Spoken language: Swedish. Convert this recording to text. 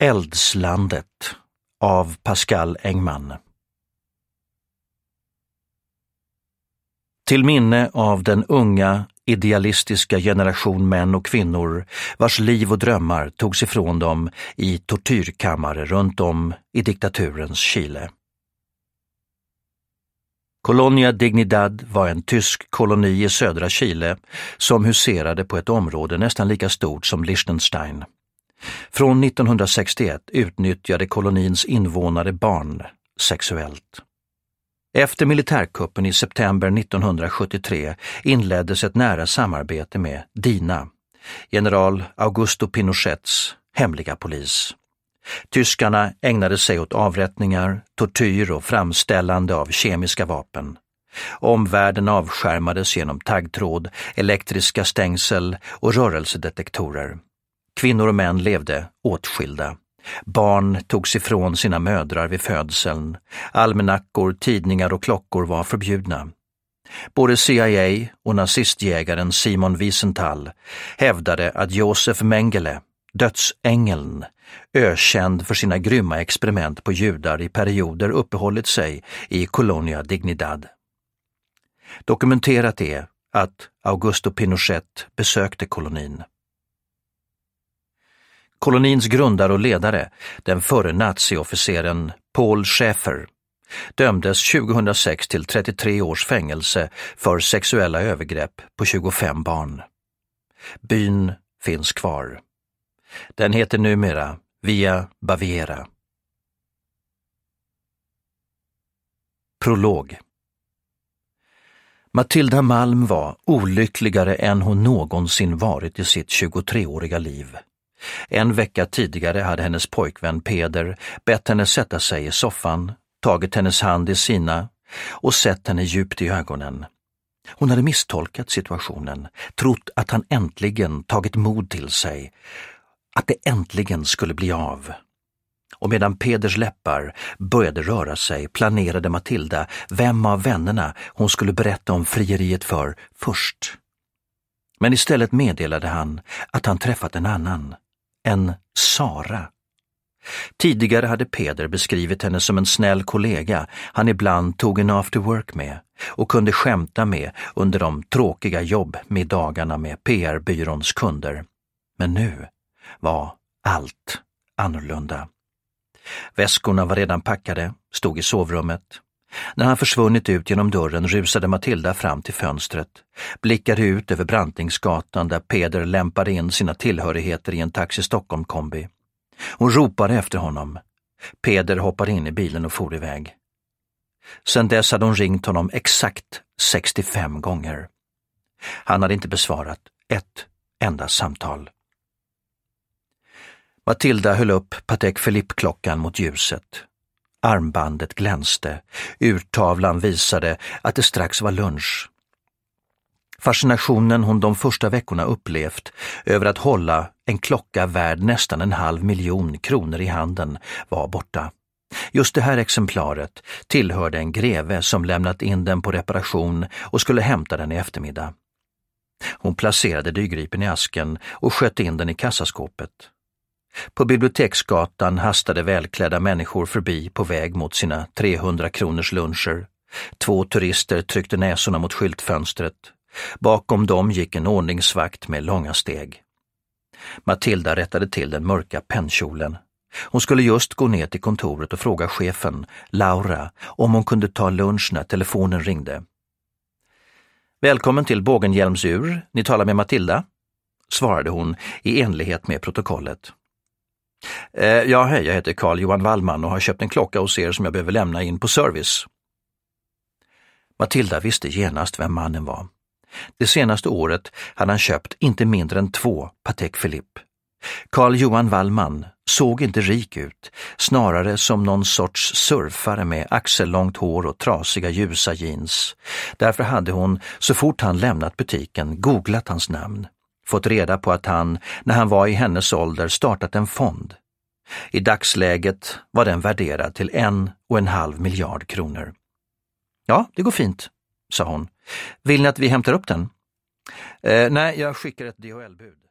Eldslandet av Pascal Engman. Till minne av den unga, idealistiska generation män och kvinnor vars liv och drömmar togs ifrån dem i tortyrkammare runt om i diktaturens Chile. Colonia Dignidad var en tysk koloni i södra Chile som huserade på ett område nästan lika stort som Liechtenstein. Från 1961 utnyttjade kolonins invånare barn sexuellt. Efter militärkuppen i september 1973 inleddes ett nära samarbete med DINA, general Augusto Pinochets hemliga polis. Tyskarna ägnade sig åt avrättningar, tortyr och framställande av kemiska vapen. Omvärlden avskärmades genom taggtråd, elektriska stängsel och rörelsedetektorer. Kvinnor och män levde åtskilda. Barn togs ifrån sina mödrar vid födseln. Almanackor, tidningar och klockor var förbjudna. Både CIA och nazistjägaren Simon Wiesenthal hävdade att Josef Mengele, dödsängeln, ökänd för sina grymma experiment på judar i perioder uppehållit sig i Colonia Dignidad. Dokumenterat är att Augusto Pinochet besökte kolonin. Kolonins grundare och ledare, den förre naziofficeren Paul Schäfer, dömdes 2006 till 33 års fängelse för sexuella övergrepp på 25 barn. Byn finns kvar. Den heter numera Via Baviera. Prolog. Matilda Malm var olyckligare än hon någonsin varit i sitt 23-åriga liv. En vecka tidigare hade hennes pojkvän Peder bett henne sätta sig i soffan, tagit hennes hand i sina och sett henne djupt i ögonen. Hon hade misstolkat situationen, trott att han äntligen tagit mod till sig, att det äntligen skulle bli av. Och medan Peders läppar började röra sig planerade Matilda vem av vännerna hon skulle berätta om frieriet för först. Men istället meddelade han att han träffat en annan, en Sara. Tidigare hade Peder beskrivit henne som en snäll kollega han ibland tog en after work med och kunde skämta med under de tråkiga jobbmiddagarna med PR-byråns kunder. Men nu var allt annorlunda. Väskorna var redan packade, stod i sovrummet. När han försvunnit ut genom dörren rusade Matilda fram till fönstret, blickade ut över Brantingsgatan där Peder lämpade in sina tillhörigheter i en Taxi Stockholm-kombi. Hon ropade efter honom. Peder hoppade in i bilen och for iväg. Sedan dess hade hon ringt honom exakt 65 gånger. Han hade inte besvarat ett enda samtal. Matilda höll upp Patek Philippe-klockan mot ljuset. Armbandet glänste. Urtavlan visade att det strax var lunch. Fascinationen hon de första veckorna upplevt över att hålla en klocka värd nästan 500 000 kronor i handen var borta. Just det här exemplaret tillhörde en greve som lämnat in den på reparation och skulle hämta den i eftermiddag. Hon placerade dyrgripen i asken och sköt in den i kassaskåpet. På Biblioteksgatan hastade välklädda människor förbi på väg mot sina 300 kronors luncher. 2 turister tryckte näsorna mot skyltfönstret. Bakom dem gick en ordningsvakt med långa steg. Matilda rättade till den mörka pennkjolen. Hon skulle just gå ner till kontoret och fråga chefen, Laura, om hon kunde ta lunch när telefonen ringde. Välkommen till Bågenhielmsur, ni talar med Matilda, svarade hon i enlighet med protokollet. Ja, hej, jag heter Carl Johan Wallman och har köpt en klocka hos er som jag behöver lämna in på service. Matilda visste genast vem mannen var. Det senaste året hade han köpt inte mindre än 2 Patek Philippe. Carl Johan Wallman såg inte rik ut, snarare som någon sorts surfare med axellångt hår och trasiga ljusa jeans. Därför hade hon, så fort han lämnat butiken, googlat hans namn. Fått reda på att han, när han var i hennes ålder, startat en fond. I dagsläget var den värderad till 1,5 miljard kronor. Ja, det går fint, sa hon. Vill ni att vi hämtar upp den? Nej, jag skickar ett DHL-bud.